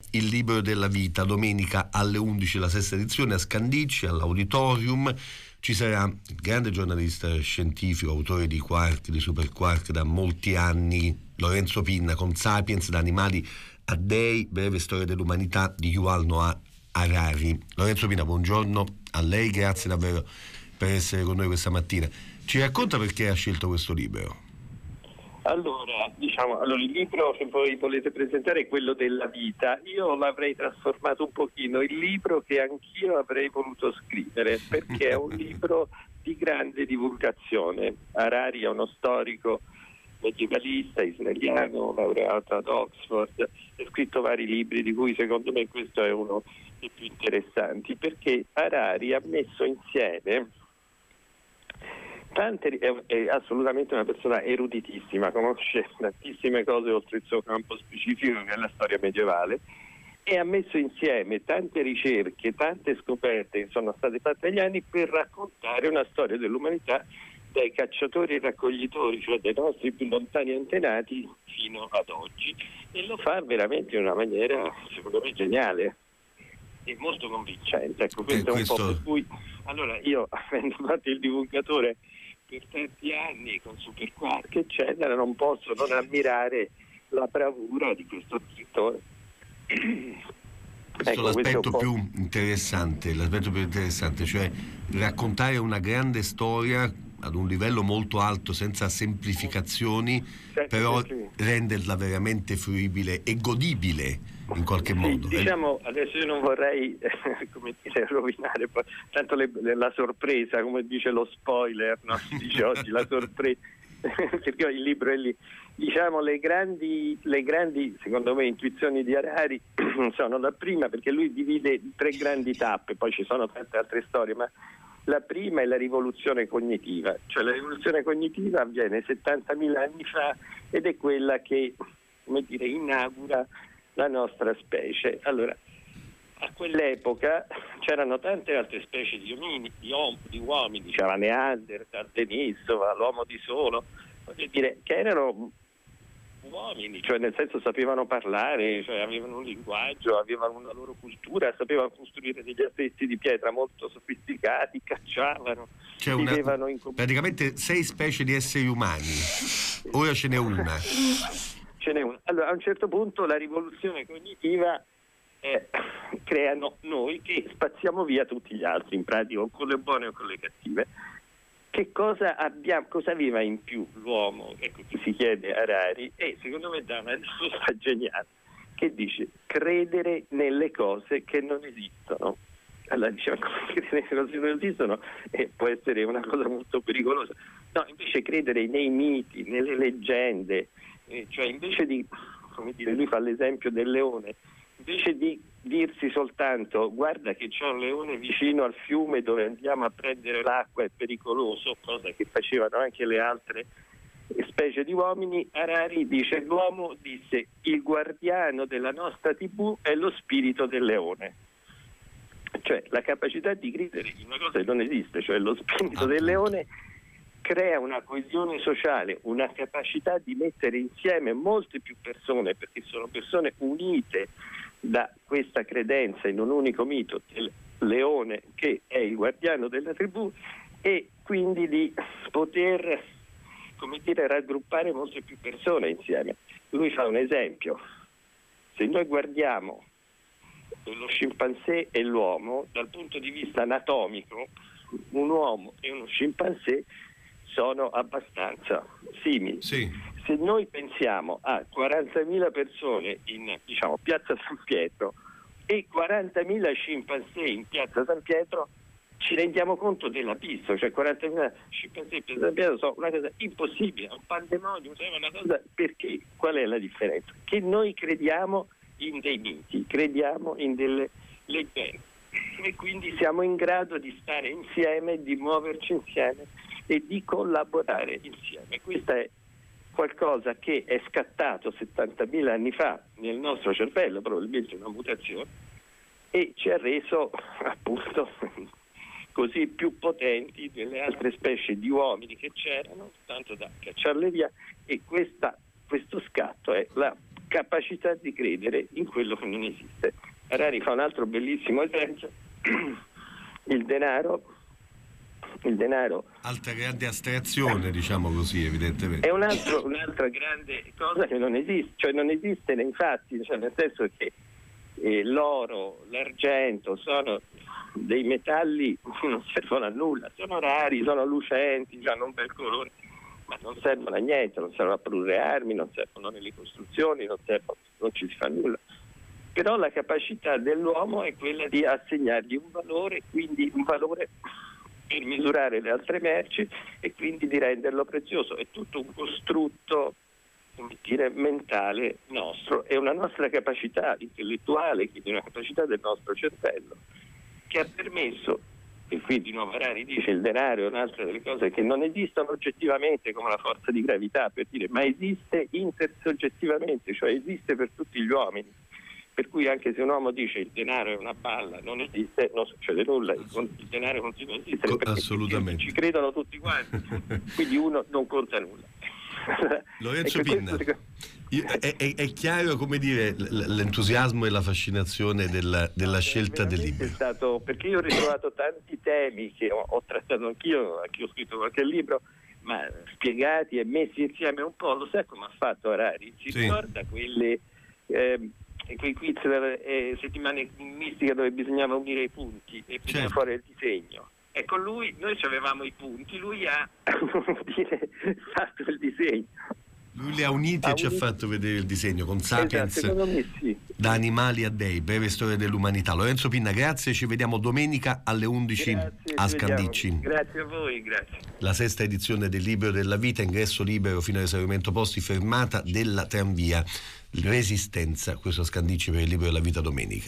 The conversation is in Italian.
Il libro della vita, domenica alle 11 la sesta edizione a Scandicci, all'Auditorium. Ci sarà il grande giornalista scientifico, autore di quark, di superquark da molti anni, Lorenzo Pinna, con Sapiens, da animali a dei, breve storia dell'umanità di Yuval Noah Harari. Lorenzo Pinna, buongiorno a lei, grazie davvero per essere con noi questa mattina. Ci racconta perché ha scelto questo libro? Allora, il libro che voi volete presentare è quello della vita. Io l'avrei trasformato un pochino, il libro che anch'io avrei voluto scrivere, perché è un libro di grande divulgazione. Harari è uno storico medievalista israeliano, laureato ad Oxford, ha scritto vari libri, di cui secondo me questo è uno dei più interessanti, perché Harari ha messo insieme è assolutamente una persona eruditissima, conosce tantissime cose oltre il suo campo specifico che è la storia medievale, e ha messo insieme tante ricerche, tante scoperte che sono state fatte negli anni per raccontare una storia dell'umanità dai cacciatori e raccoglitori, cioè dai nostri più lontani antenati fino ad oggi, e lo fa veramente in una maniera secondo me geniale e molto convincente. Ecco, questo è un po' per cui allora io, avendo fatto il divulgatore per tanti anni con Superquark eccetera, non posso non ammirare la bravura di questo scrittore. Questo è l'aspetto più interessante, cioè raccontare una grande storia ad un livello molto alto, senza semplificatori, però renderla veramente fruibile e godibile in qualche modo. Adesso io non vorrei rovinare tanto la sorpresa, come dice lo spoiler, no? Si dice oggi la sorpresa perché il libro è lì. Le grandi secondo me intuizioni di Harari sono la prima, perché lui divide in 3 grandi tappe, poi ci sono tante altre storie, ma la prima è la rivoluzione cognitiva, cioè la rivoluzione cognitiva avviene 70.000 anni fa ed è quella che inaugura la nostra specie. Allora, a quell'epoca c'erano tante altre specie di uomini, c'era Neanderthal, Denisova, l'uomo di Solo, che erano uomini, cioè nel senso sapevano parlare, cioè avevano un linguaggio, avevano una loro cultura, sapevano costruire degli assetti di pietra molto sofisticati, cacciavano, vivevano praticamente 6 specie di esseri umani. Ora ce n'è una. Allora, a un certo punto la rivoluzione cognitiva crea noi che spazziamo via tutti gli altri, in pratica, o con le buone o con le cattive. Che cosa aveva in più l'uomo? Ecco, chi si chiede Harari, e secondo me dà una risposta geniale, che dice: credere nelle cose che non esistono. Allora diceva, credere nelle cose che non esistono può essere una cosa molto pericolosa. No, invece credere nei miti, nelle leggende, cioè invece di, lui fa l'esempio del leone, invece di dirsi soltanto guarda che c'è un leone vicino al fiume dove andiamo a prendere l'acqua, è pericoloso, cosa che facevano anche le altre specie di uomini, Harari dice: l'uomo disse il guardiano della nostra tribù è lo spirito del leone, cioè la capacità di credere in una cosa che non esiste, cioè lo spirito del leone crea una coesione sociale, una capacità di mettere insieme molte più persone, perché sono persone unite da questa credenza in un unico mito del leone che è il guardiano della tribù, e quindi di poter raggruppare molte più persone insieme. Lui fa un esempio: se noi guardiamo lo scimpanzé e l'uomo dal punto di vista anatomico, un uomo e uno scimpanzé sono abbastanza simili. Sì. Se noi pensiamo a 40.000 persone in Piazza San Pietro e 40.000 scimpanzé in Piazza San Pietro, ci rendiamo conto dell'abisso, cioè 40.000 scimpanzé in Piazza San Pietro sono una cosa impossibile, un pandemonio, una cosa. Perché? Qual è la differenza? Che noi crediamo in dei miti, crediamo in delle leggende, e quindi siamo in grado di stare insieme, di muoverci insieme e di collaborare insieme. Questa è qualcosa che è scattato 70.000 anni fa nel nostro cervello, probabilmente una mutazione, e ci ha reso appunto così più potenti delle altre specie di uomini che c'erano, tanto da cacciarle via, e questo scatto è la capacità di credere in quello che non esiste. Harari fa un altro bellissimo esempio: il denaro, altra grande astrazione, diciamo così, evidentemente, è un'altra grande cosa che non esiste, cioè non esiste nei fatti, cioè nel senso che l'oro, l'argento sono dei metalli che non servono a nulla, sono rari, sono lucenti, hanno un bel colore, ma non servono a niente, non servono a produrre armi, non servono nelle costruzioni, non ci si fa nulla. Però la capacità dell'uomo è quella di assegnargli un valore, quindi un valore per misurare le altre merci e quindi di renderlo prezioso. È tutto un costrutto, come dire, mentale nostro, è una nostra capacità intellettuale, quindi una capacità del nostro cervello, che ha permesso, e qui di nuovo Harari dice il denaro è un'altra delle cose che non esistono oggettivamente come la forza di gravità, per dire, ma esiste intersoggettivamente, cioè esiste per tutti gli uomini. Per cui anche se un uomo dice il denaro è una balla, non esiste, non succede nulla, il denaro continua a esistere perché assolutamente ci credono tutti quanti, quindi uno non conta nulla. Lorenzo Pinna, è chiaro, come dire, l'entusiasmo e la fascinazione della scelta del libro. È stato, perché io ho ritrovato tanti temi che ho trattato anch'io ho scritto qualche libro, ma spiegati e messi insieme un po'. Lo sai come ha fatto Harari? Ci ricorda quei quiz delle settimane mistica dove bisognava unire i punti e bisogna fare il disegno. Ecco, noi avevamo i punti, lui ha fatto il disegno. Lui li ha uniti e ci ha fatto vedere il disegno con Sapiens, secondo me sì. Da animali a dei, breve storia dell'umanità. Lorenzo Pinna, grazie, ci vediamo domenica alle 11 a Scandicci. Grazie a voi, grazie. La sesta edizione del Libro della Vita, ingresso libero fino all'esaurimento posti, fermata della tranvia. Resistenza, questo a Scandicci per il Libro della Vita domenica.